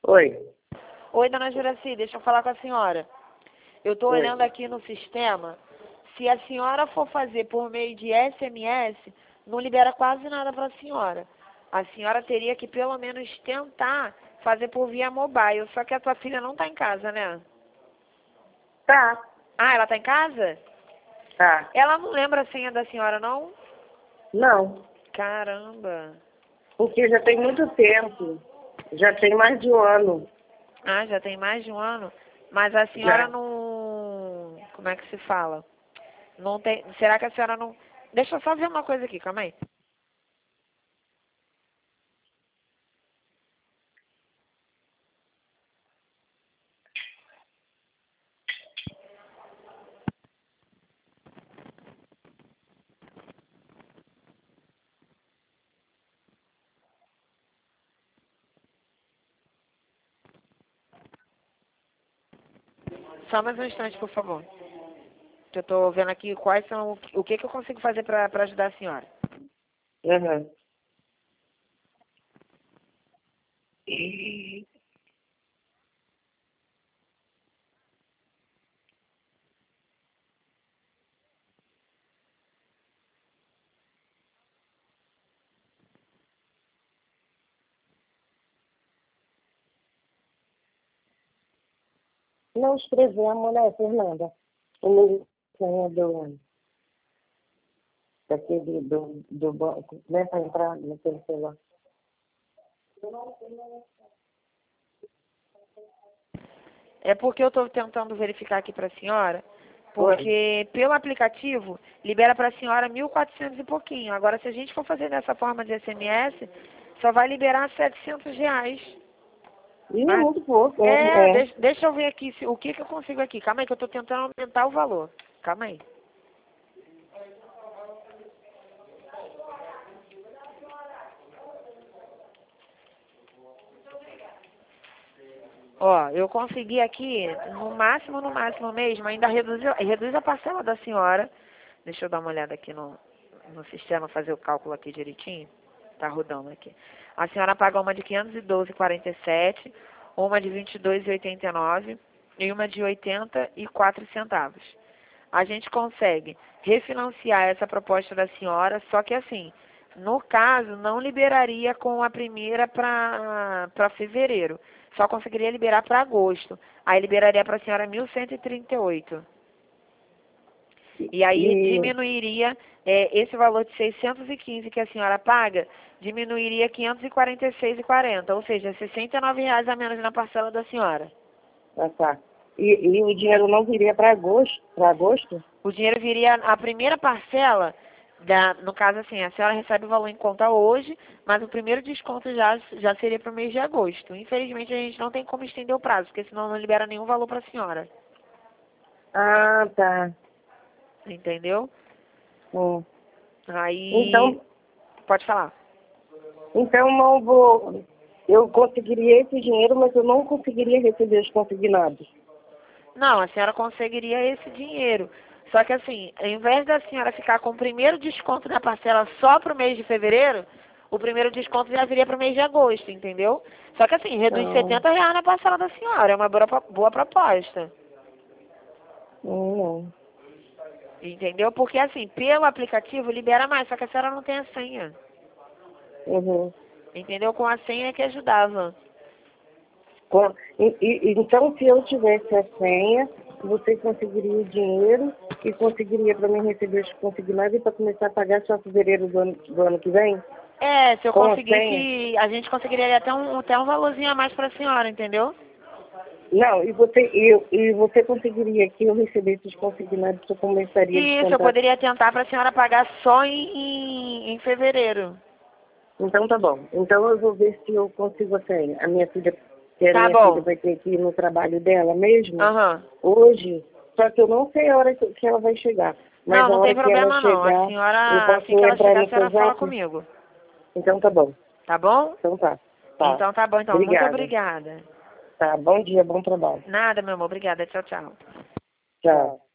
Oi. Oi, dona Juraci, deixa eu falar com a senhora. Eu estou Oi. olhando aqui no sistema. Se a senhora for fazer por meio de SMS, não libera quase nada para a senhora. A senhora teria que pelo menos tentar fazer por via mobile. Só que a tua filha não está em casa, né? Tá. Ah, ela está em casa? Tá. Ela não lembra a senha da senhora, não? Não. Caramba. Porque já tem muito tempo. Já tem mais de um ano. Ah, já tem mais de um ano. Mas a senhora Já. não... Como é que se fala? Não tem... Será que a senhora não... Deixa eu só ver uma coisa aqui, calma aí. Só mais um instante, por favor. Que eu tô vendo aqui quais são... O que eu consigo fazer para ajudar a senhora. Uhum. Não escrevemos, né, Fernanda? O número daquele do banco, né, para entrar naquele celular. É porque eu tô tentando verificar aqui para a senhora, Oi. porque pelo aplicativo libera para a senhora 1.400 e pouquinho. Agora, se a gente for fazer dessa forma de SMS, só vai liberar R$ 700. E é Mas, muito pouco, é. deixa eu ver aqui o que eu consigo aqui. Calma aí que eu tô tentando aumentar o valor. Calma aí. Ó, eu consegui aqui, no máximo mesmo, ainda reduz a parcela da senhora. Deixa eu dar uma olhada aqui no sistema, fazer o cálculo aqui direitinho. Tá rodando aqui. A senhora paga uma de 512,47, uma de 22,89 e uma de 84 centavos. A gente consegue refinanciar essa proposta da senhora, só que assim, no caso, não liberaria com a primeira para fevereiro. Só conseguiria liberar para agosto. Aí liberaria para a senhora 1.138. E aí E, diminuiria esse valor de 615 que a senhora paga, diminuiria 546,40, ou seja, R$ 69 a menos na parcela da senhora. tá. E o dinheiro não viria para agosto? Para agosto? O dinheiro viria, a primeira parcela, no caso assim, a senhora recebe o valor em conta hoje, mas o primeiro desconto já seria para o mês de agosto. Infelizmente a gente não tem como estender o prazo, porque senão não libera nenhum valor para a senhora. Ah, tá. Entendeu? Hum. Aí, Então, pode falar. então não vou. Eu conseguiria esse dinheiro, mas eu não conseguiria receber os consignados. Não, a senhora conseguiria esse dinheiro. Só que assim, ao invés da senhora ficar com o primeiro desconto da parcela só para o mês de fevereiro, o primeiro desconto já viria para o mês de agosto, entendeu? Só que assim, reduz Não, R$ 70 na parcela da senhora. É uma boa proposta. não. Entendeu? Porque assim, pelo aplicativo libera mais, só que a senhora não tem a senha. Uhum. Entendeu? Com a senha é que ajudava. Então, se eu tivesse a senha, você conseguiria o dinheiro e conseguiria para mim receber os consignados e para começar a pagar só fevereiro do ano que vem? É, se eu Com a senha? conseguisse, a gente conseguiria até um valorzinho a mais para a senhora, entendeu? Não, e você conseguiria que eu recebesse os consignados que eu começaria a Isso, eu descontar? poderia tentar para a senhora pagar só em fevereiro. Então tá bom. Então eu vou ver se eu consigo a senha. A Tá minha filha bom. vai ter que ir no trabalho dela mesmo, Aham. hoje, só que eu não sei a hora que ela vai chegar. Mas Não, a não tem hora que ela problema não. A chegar, eu senhora, posso assim que ela entrar chegar, a no seu senhora fala zap? comigo. Então tá bom. Tá bom? Então tá. Tá. Então tá bom, então. Muito Obrigada. obrigada. Tá. Bom dia, bom trabalho. Nada, meu amor. Obrigada. Tchau, tchau. Tchau.